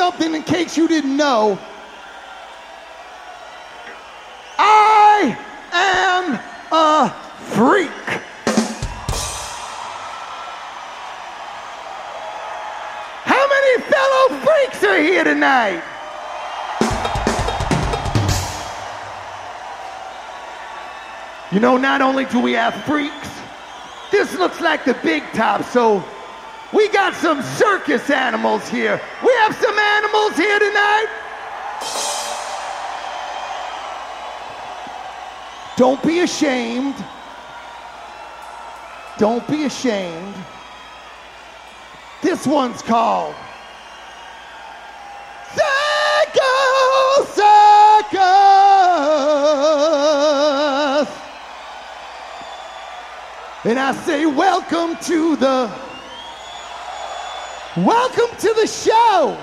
something in case you didn't know. I am a freak. How many fellow freaks are here tonight? You know, not only do we have freaks, this looks like the big top, so we got some circus animals here. We have some animals here tonight. Don't be ashamed. Don't be ashamed. This one's called Circus Circus. And I say welcome to the show.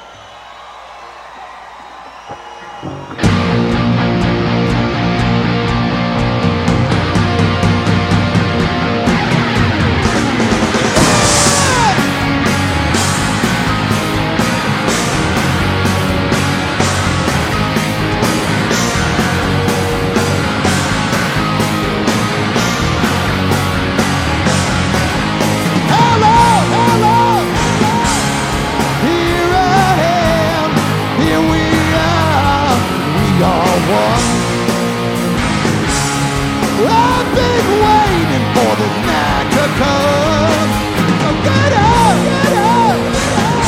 I've been waiting for this night to come. So get up, get up, get up.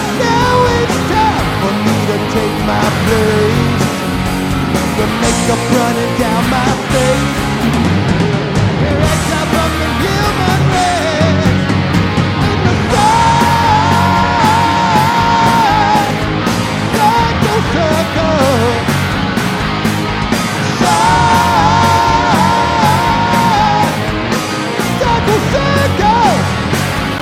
Now it's time for me to take my place, to make a